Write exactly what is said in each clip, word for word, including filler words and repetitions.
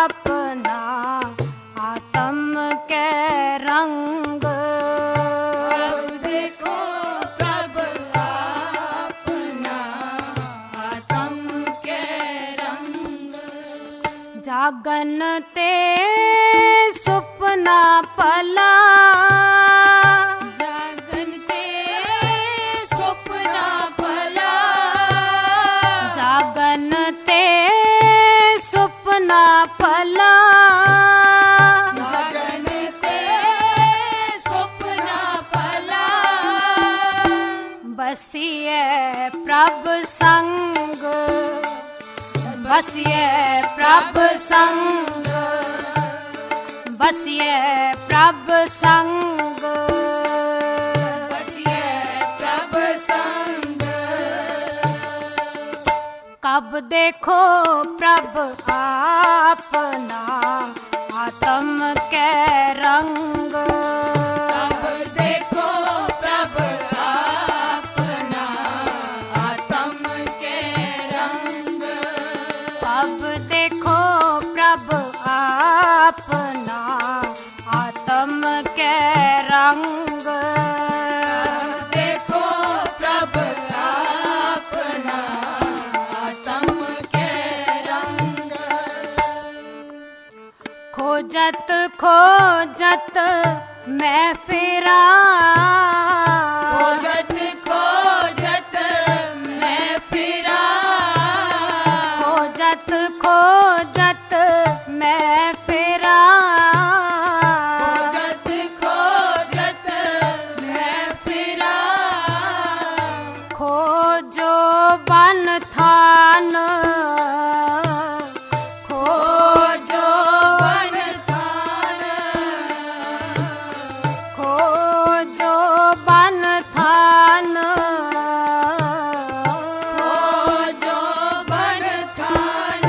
अपना आत्म के रंग। अब देखो प्रभु अपना आत्म के रंग। जागन ते सुपना पला, जागन ते सुपना पला, जागन ते सुपना पला, जागन ते सुपना पला। बसिए प्रभु संग, बसिए प्रभु संग, बसिए प्रभु संग, बसिए प्रभु संग। कब देखो प्रभु अपना आत्म के रंग। अब देखो प्रभु अपना आत्म के रंग। अब देखो प्रभु अपना आत्म के रंग। देखो प्रभु अपना आत्म के रंग। खोजत खोजत मैं फिरा, खोजत खोजत मैं फिरा, खोजत खोजत मैं फिरा, खोजत खोजत मैं फिरा। खोजो बन थान, खोजो बन थान, खोजो बन थान, खोजो बन थान।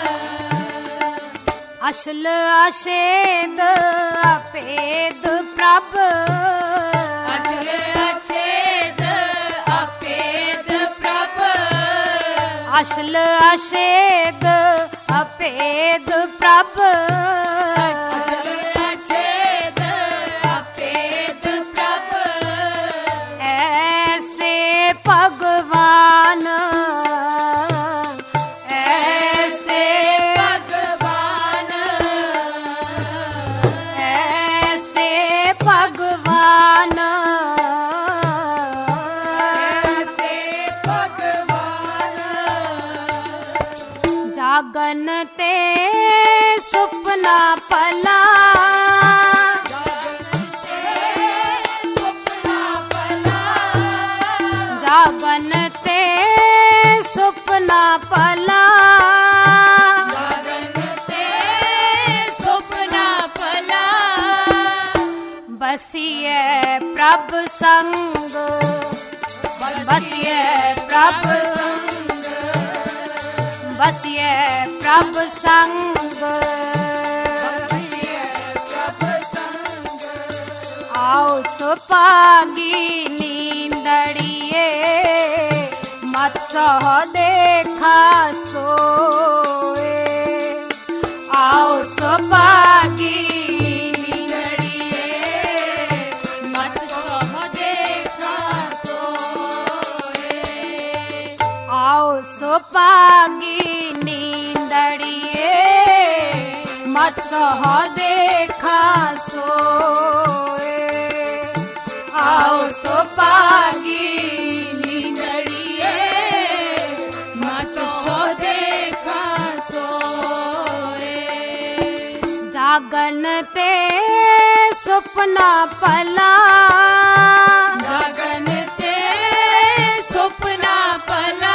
अशल अशेद अपेद प्रभ, अचल अचेद अपेद प्रभ, अशल अशेद अपेद प्रभ। अचल अचेद अपेद प्रभ। ऐसे भगवान, ऐसे भगवान, ऐसे भगवान, ऐसे भगवान। जागन ते सुपना पला, जागन ते सुपना पला, जागन ते सुपना पला, जागन ते सुपना पला। बसिए प्रभु संग, बसिए प्रभु संग, बसिए प्रभु संग। बसिए प्रभु संग। आओ सुपागी नींदड़िए, मत सह देखा सोए। आओ सुपागी नींदड़िए, मत सह देखा सोए। आओ सुपागी नींदड़िए, मत सह देखा सोए। आओ सुपागी नींदड़िए, मत सह देखा सोए। जागन ते सुपना पला, जागन ते सुपना पला।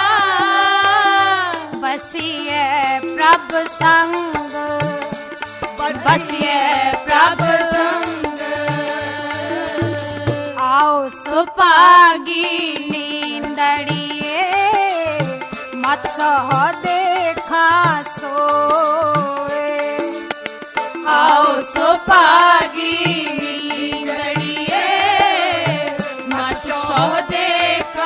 बसिए प्रभु संग, बसिए प्रभु संग। आओ सुपागी नींदड़िए, मत सह देखा सोए। आओ सुपागी नींदड़िए, मत सह देखा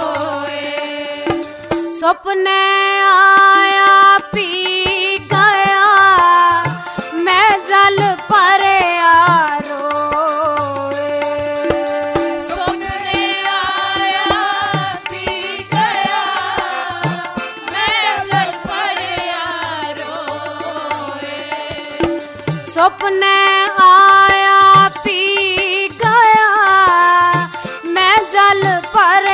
सोए। सपने आया पी गए, सपने आया पी गया मैं जल परे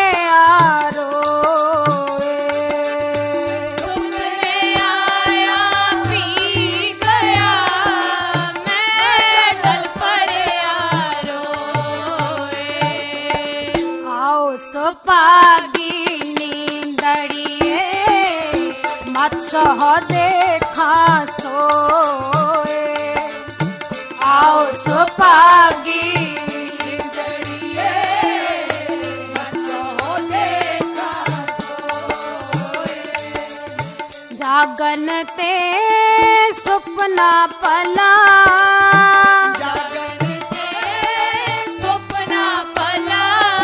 रोए। सपने आया पी गया मैं जल परे रोए। आओ सुपागी नींदड़िए मत सह देखा सोए। आओ सुपागी नींदड़िए मत सह देखा सोए। जागन ते सुपना पला जागन ते सुपना पला।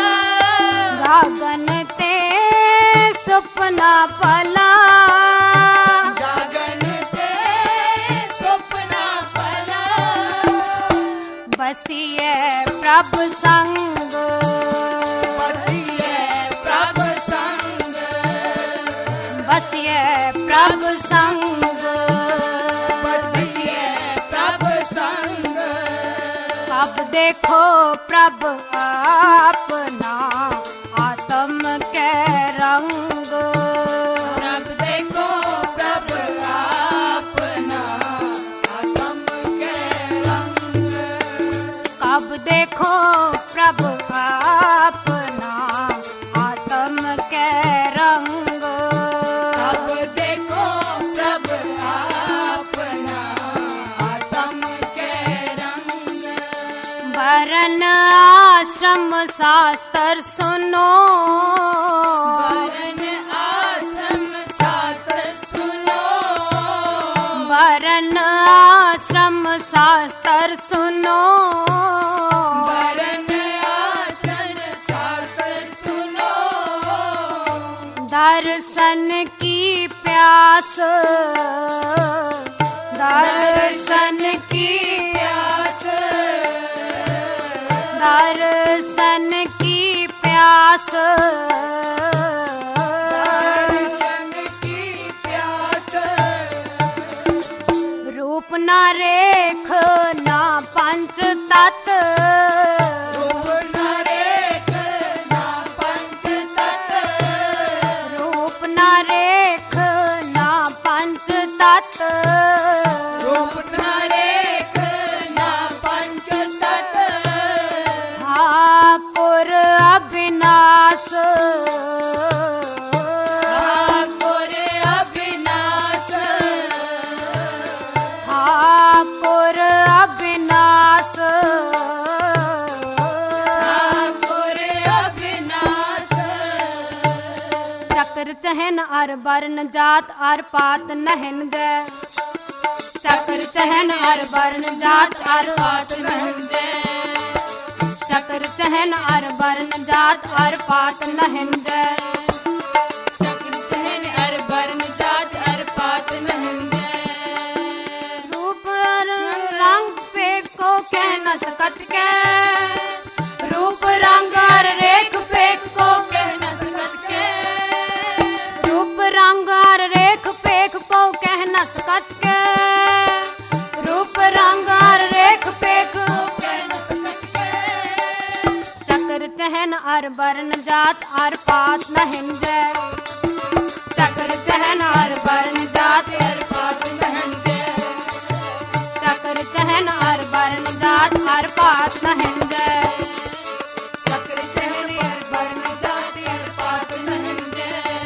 जागन ते सुपना पला जागन ते सुपना पला। बसिए प्रभु संग बसिए प्रभु संग। बसिए प्रभु संग बसिए प्रभु संग। अब देखो प्रभु अपना आत्म के रंग। प्रभु देखो प्रभु अपना आत्म के रंग। अब देखो प्रभु अपना आत्म के रंग। अब देखो प्रभु अपना आत्म के रंग। वरन आश्रम शास्त्र सुनो वरन आश्रम शास्त्र सुनो। वरन आश्रम शास्त्र सुनो वरन आश्रम शास्त्र सुनो। दर्शन की प्यास दर्शन की प्यास। दर्शन की प्यास दर्शन की प्यास। रूप ना रेख ना पंच तत् रूप न रेख ना पंच तत्। रूप ना रेख ना पंच तत् रूप न रेख ना पंच तत्। ठाकुर अविनाश ठाकुर अविनाश। ठाकुर अविनाश ठाकुर अविनाश। चक्र चहन अर वर्ण जात अर पात नहन गए। चक्र चहन अर वर्ण जात अर पात नहन गए। चक्र चहन अर वर्ण जात अर पात नहन गए। चक्र चहन अर वर्ण जात अर पात नहन गए। रूप रंग पे को कह न सकत के रूप रंग और रेख पे को कह न सकत के। रूप रंग और रेख पे को कह न सकत के रूप रंग और रेख पे को कह न सकत के। चक्र चहन और वर्ण जात और पात नहन गए। चक्र चहन और वर्ण जात अर पात नहन गए। चक्र चहन और वर्ण जात और पात नहन गए। चक्र चहन अर वर्ण जात अर पात नहन गए।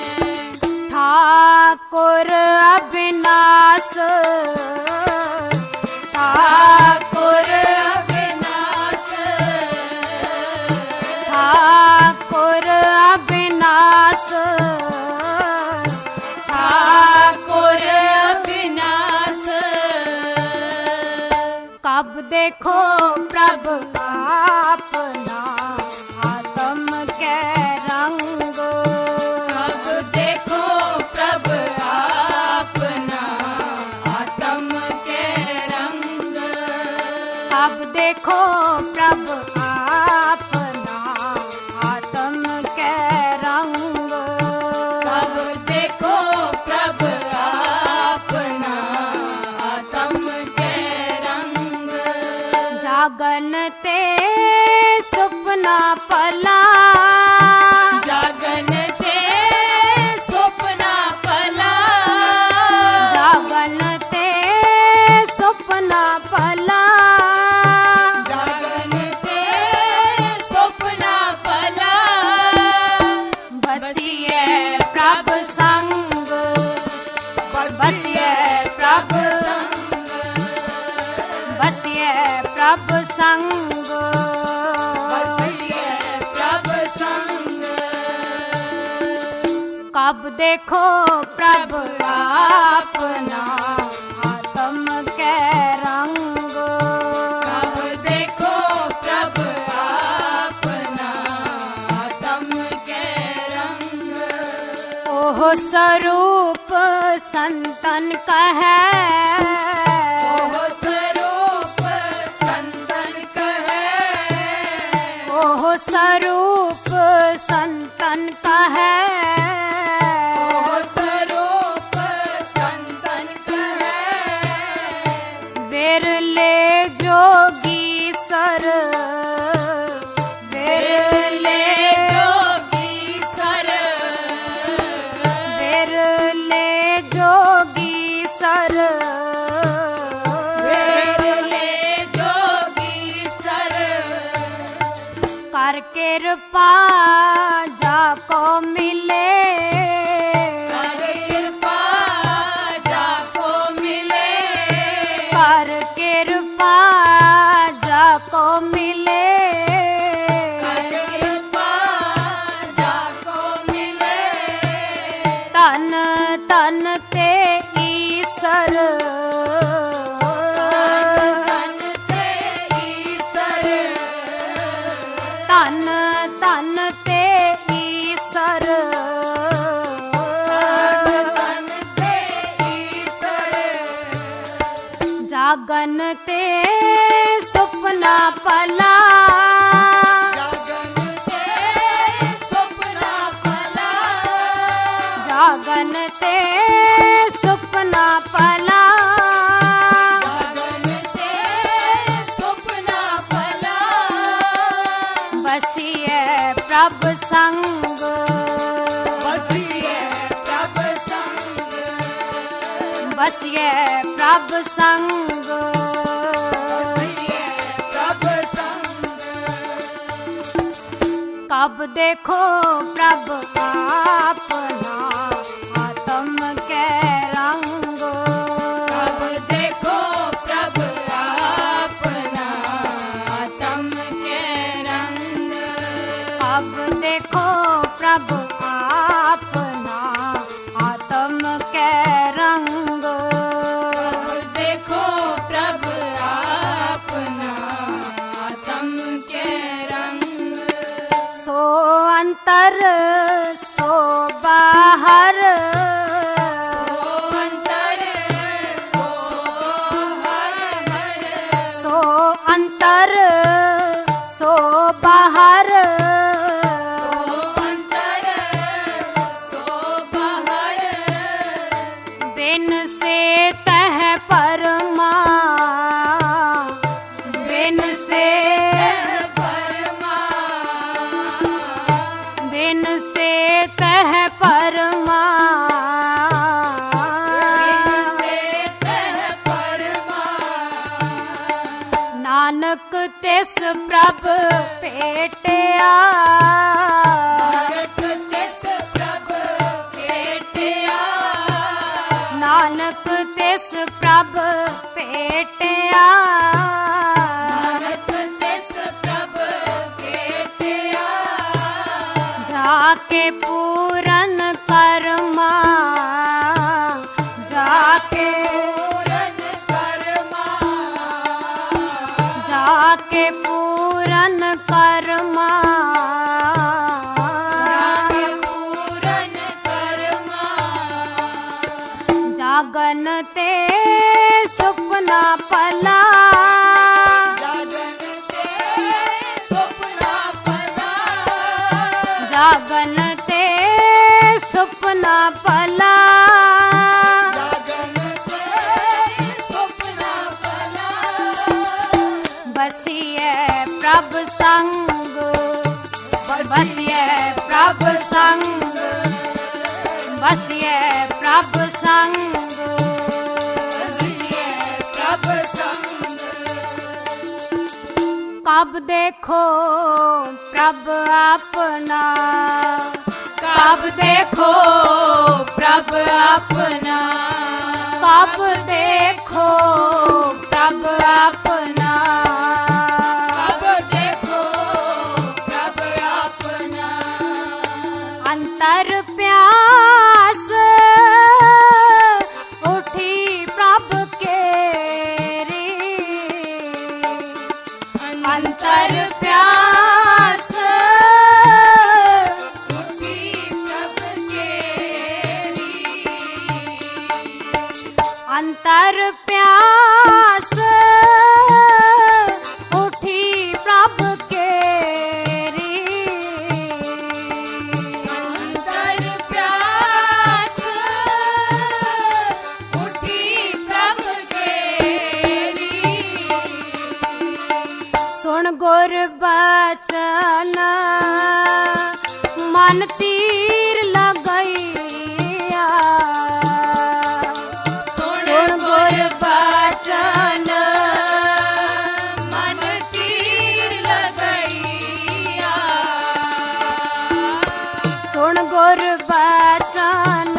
ठाकुर अविनाश ठाकुर अविनाश। ठाकुर अविनाश ठाकुर अविनाश। कब देखो प्रभु अपना आत्म के रंग। अब देखो प्रभु अपना आत्म के रंग। अब देखो प्रभु अपना आत्म के रंग। अब देखो प्रभु अपना आत्म के रंग। सुपना पला जागन ते सुपना पला जागन ते सुपना पला जागन ते सुपना पला बसिए प्रभ संग बसिए प्रभ बसिए प्रभ संग बसिए प्रभ संग कब देखो प्रभ अपना आत्म के रंग कब देखो प्रभ अपना आत्म के रंग ओह स्वरूप संतन का है ओह स्वरूप संतन कहे ओह स्वरूप संतन का है ओह स्वरूप संतन कहे बिरले जोगी सर बिरले जोगी सर बिरले जोगी सर बिरले जोगी सर कर कृपा जाको मिले कर कृपा जाको मिले कर कृपा जाको मिले कर कृपा जाको मिले तन तन ते ईश्वर तन ते ईश्वर तन तन ते ईश्वर तन ते ईश्वर जागन ते सुपना पला जागन ते सुपना पला जागन ते सुपना पला जागन ते सुपना पला बसिए प्रभ संग बसिए प्रभ संग बसिए प्रभ संग बसिए प्रभ संग कब देखो प्रभ अपना आत्म के रंग कब देखो प्रभ अपना आत्म के रंग अब देखो प्रभ अपना आत्म के रंग कब देखो प्रभ अपना आत्म के रंग सो अंतर सो बाहर सो अंतर सो हर हर सो अंतर सो बाहर सो अंतर सो बाहर बिन से तह परमा बिन से परमा बिन से तह परमा से तह परमा नानक तिस प्रभ पेटिया नानक तिस प्रभ पेटिया नानक तिस प्रभ पेटिया नानक तिस प्रभ पेटिया जाके पूरन कर्मा जाके पूरन कर्मा जाके पूरन कर्मा पूरन कर्मा जागन ते सुपना पला जागन ते सुपना पला जागन ते सुपना पला जागन ते सुपना पला बसिए प्रभ संग कब देखो प्रभ अपना, कब देखो प्रभ अपना, कब देखो प्रभ अपना, कब देखो प्रभ अपना। अंतर प्यास उठी प्रभ केरी, अंतर प्यास उठी प्रभ केरी, अंतर प्यास उठी प्रभ केरी, अंतर प्यास उठी प्रभ केरी। सुन गुर बचन मन तीर लगैया, सुन गुर बचन मन तीर लगैया, सुन गुर बचन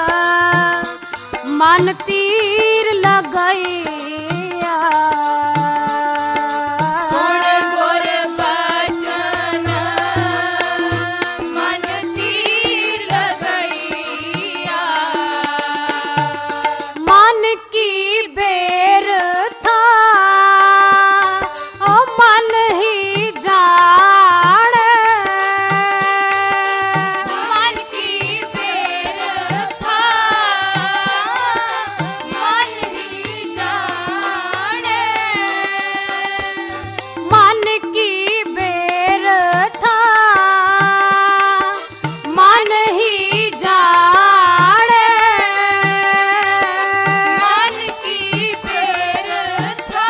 मन तीर लगैया, सुन गुर बचन मन तीर लगैया। मन की बेर था ओ मन ही जाने, मन की बेर था मन ही जाने, मन की बेर था मन ही जाने, मन की बेर था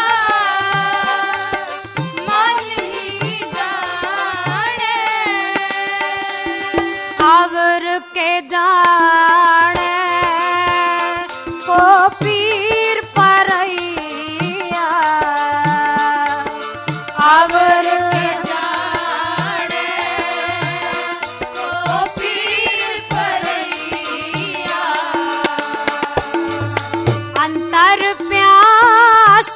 मन ही जाने। आवर के जाने को पीर परैया, आवर के जाने को पीर परैया, अंतर प्यास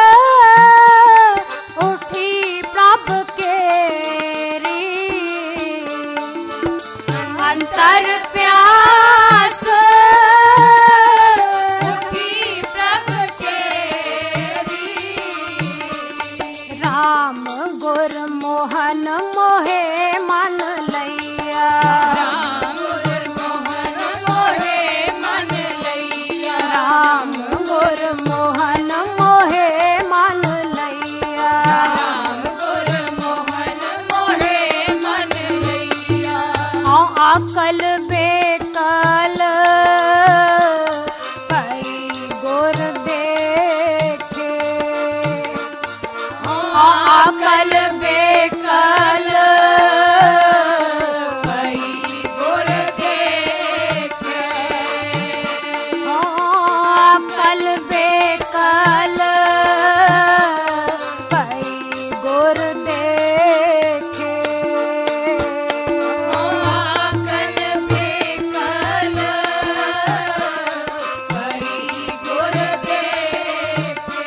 उठी प्रभ केरी, अंतर प्यास उठी प्रभ केरी। राम गुर मोहन मोहे मन लैया, राम गुर मोहन मोहे मन लैया, राम गुर मोहन मोहे मन लैया, राम गुर मोहन मोहे मन लैया। औ अकल बेकल कई गुर देखे, औ अकल बेकल भई गुर देखे, औ अकल बेकल कई गुर देखे, आकल बेकल भई गुर देखे।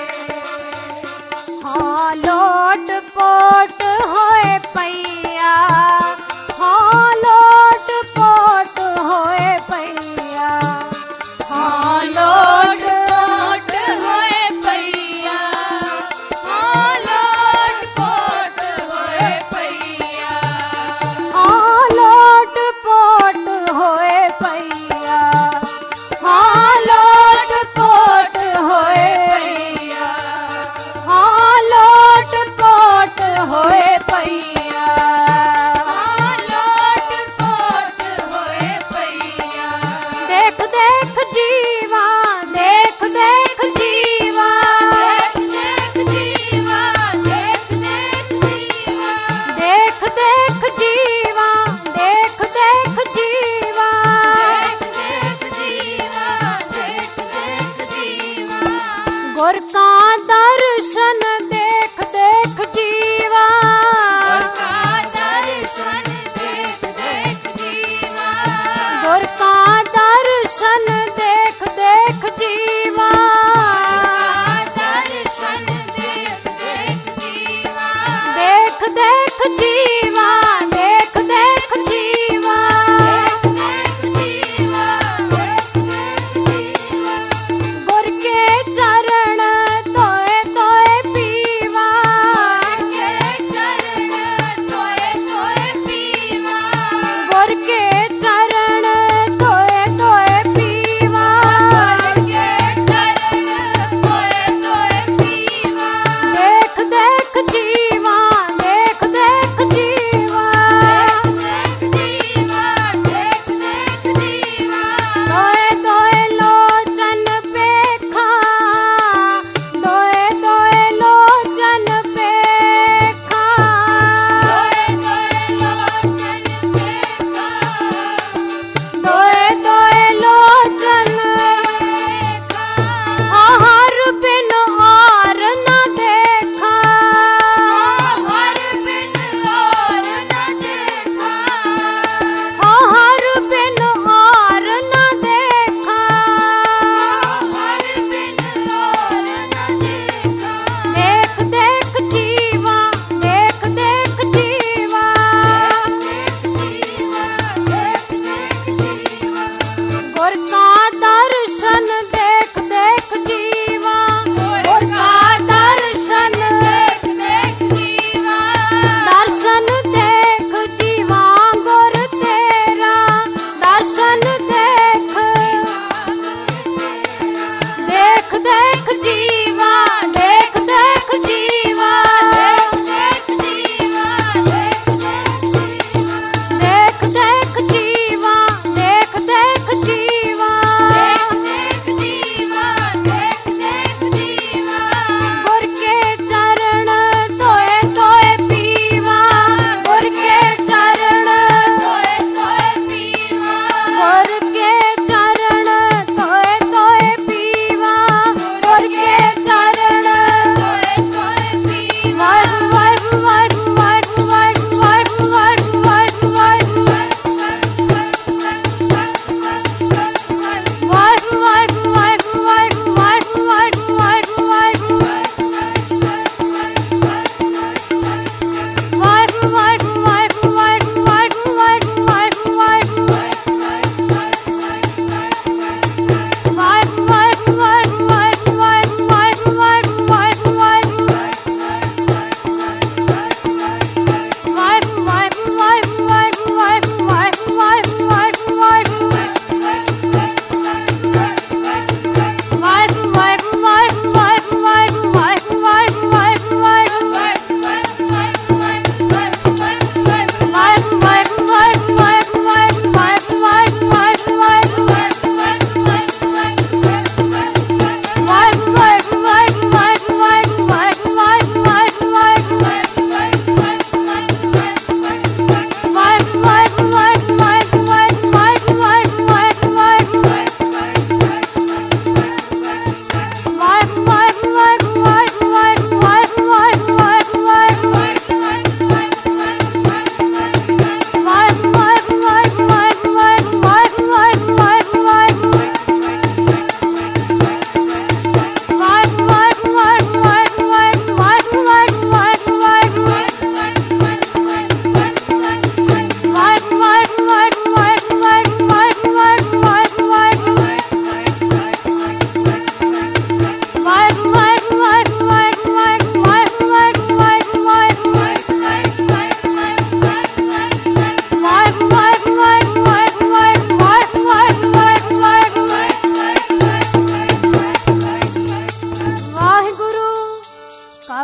हाँ लोट पोट होए पैया, हाँ लोट पोट होए पैया, हाँ लोट पोट होए पैया, हाँ लोट पोट होए पैया, हाँ लोट पोट होए पैया, हाँ लोट पोट होए पैया, हाँ लोट पोट होए पैया, हाँ लोट पोट होए पैया। देख देख जीवा, देख देख जीवा, देख देख जीवा, देख देख जीवा, देख देख जीवा, देख देख जीवा, देख देख जीवा, देख देख जीवा। गुर का दर्शन देख देख जीवा,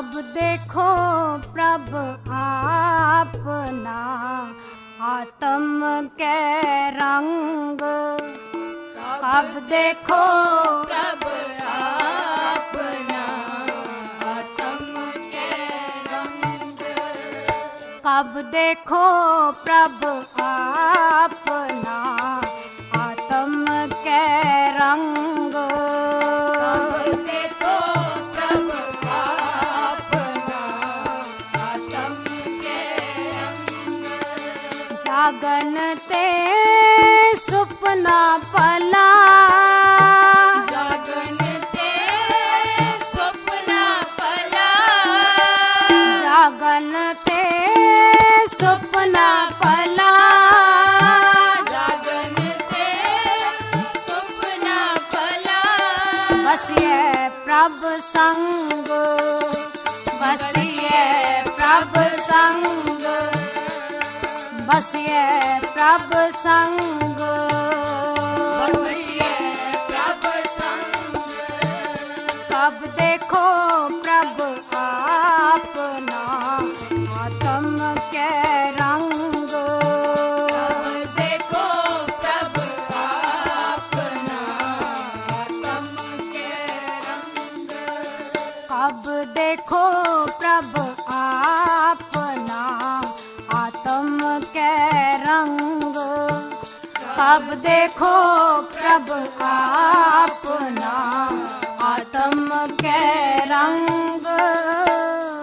कब देखो प्रभु आपना आत्म के रंग, कब देखो प्रभु अपना आत्म के रंग, कब देखो प्रभु आपना आत्म के रंग, कब देखो प्रभु अपना आत्म के रंग, जागन ते सुपना पला, जागन ते सुपना पला, जागन ते सुपना पला, जागन ते सुपना पला, बस ये प्रभु संग, बस ये प्रभु संग, बस ये प्रभु संग, बसिए प्रभु संग, कब देखो प्रभु आपना आत्म के रंग, कब देखो प्रभु अपना आत्म के रंग, कब देखो प्रभु आपना आत्म के रंग, कब देखो प्रभु आपना आत्म के रंग।